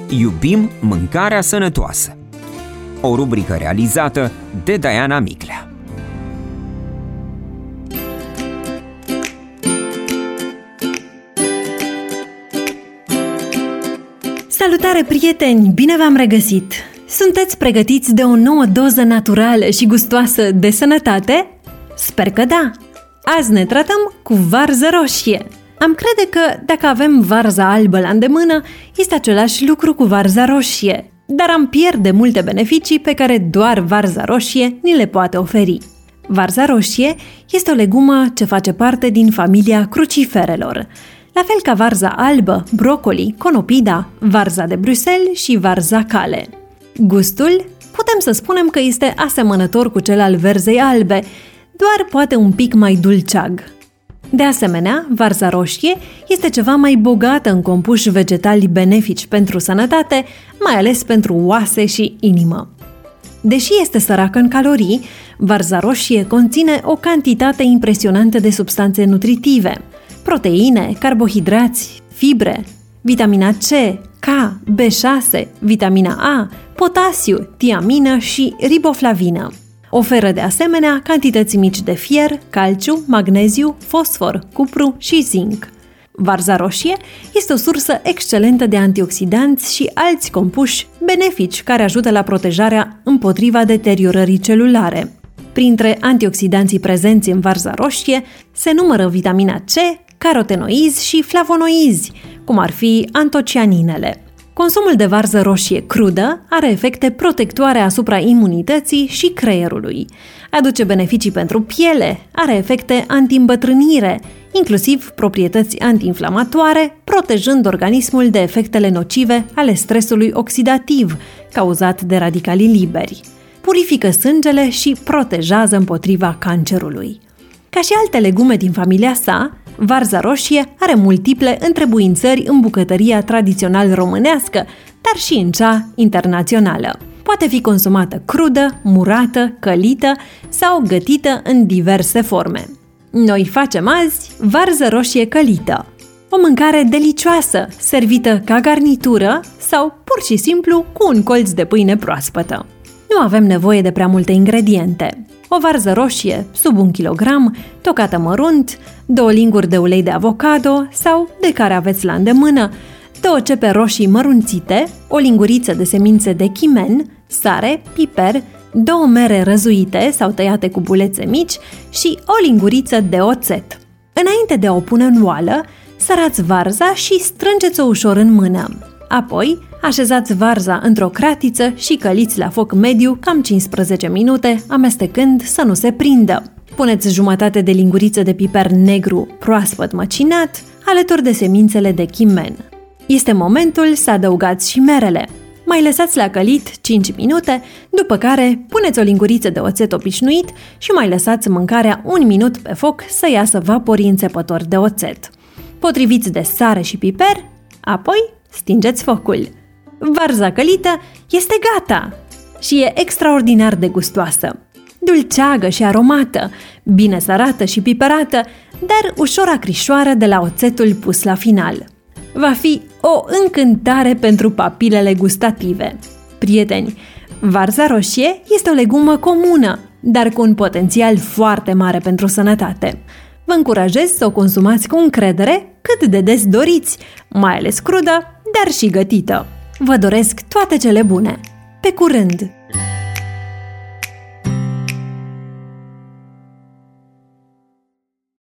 Iubim mâncarea sănătoasă. O rubrică realizată de Diana Miclea. Salutare, prieteni! Bine v-am regăsit! Sunteți pregătiți de o nouă doză naturală și gustoasă de sănătate? Sper că da! Azi ne tratăm cu varză roșie. Am crede că dacă avem varza albă la îndemână, este același lucru cu varza roșie, dar am pierde multe beneficii pe care doar varza roșie ni le poate oferi. Varza roșie este o legumă ce face parte din familia cruciferelor, la fel ca varza albă, brocoli, conopida, varza de Bruxelles și varza cale. Gustul, putem să spunem că este asemănător cu cel al verzei albe, doar poate un pic mai dulceag. De asemenea, varza roșie este ceva mai bogată în compuși vegetali benefici pentru sănătate, mai ales pentru oase și inimă. Deși este săracă în calorii, varza roșie conține o cantitate impresionantă de substanțe nutritive, proteine, carbohidrați, fibre, vitamina C, K, B6, vitamina A, potasiu, tiamină și riboflavină. Oferă de asemenea cantități mici de fier, calciu, magneziu, fosfor, cupru și zinc. Varza roșie este o sursă excelentă de antioxidanți și alți compuși benefici care ajută la protejarea împotriva deteriorării celulare. Printre antioxidanții prezenți în varza roșie se numără vitamina C, carotenoizi și flavonoizi, cum ar fi antocianinele. Consumul de varză roșie crudă are efecte protectoare asupra imunității și creierului. Aduce beneficii pentru piele, are efecte anti-îmbătrânire, inclusiv proprietăți antiinflamatoare, protejând organismul de efectele nocive ale stresului oxidativ, cauzat de radicalii liberi. Purifică sângele și protejează împotriva cancerului. Ca și alte legume din familia sa, varza roșie are multiple întrebuințări în bucătăria tradițional românească, dar și în cea internațională. Poate fi consumată crudă, murată, călită sau gătită în diverse forme. Noi facem azi varză roșie călită. O mâncare delicioasă, servită ca garnitură sau pur și simplu cu un colț de pâine proaspătă. Nu avem nevoie de prea multe ingrediente. O varză roșie, sub 1 kilogram, tocată mărunt, 2 linguri de ulei de avocado sau de care aveți la îndemână, 2 cepe roșii mărunțite, o linguriță de semințe de chimen, sare, piper, 2 mere răzuite sau tăiate cu bulețe mici și o linguriță de oțet. Înainte de a o pune în oală, sărați varza și strângeți-o ușor în mână. Apoi, așezați varza într-o cratiță și căliți la foc mediu cam 15 minute, amestecând să nu se prindă. Puneți jumătate de linguriță de piper negru proaspăt măcinat, alături de semințele de chimen. Este momentul să adăugați și merele. Mai lăsați la călit 5 minute, după care puneți o linguriță de oțet obișnuit și mai lăsați mâncarea 1 minut pe foc să iasă vaporii înțepători de oțet. Potriviți de sare și piper, apoi stingeți focul. Varza călită este gata și e extraordinar de gustoasă. Dulceagă și aromată, bine sărată și piperată, dar ușor acrișoară de la oțetul pus la final. Va fi o încântare pentru papilele gustative. Prieteni, varza roșie este o legumă comună, dar cu un potențial foarte mare pentru sănătate. Vă încurajez să o consumați cu încredere cât de des doriți, mai ales crudă, dar și gătită. Vă doresc toate cele bune! Pe curând!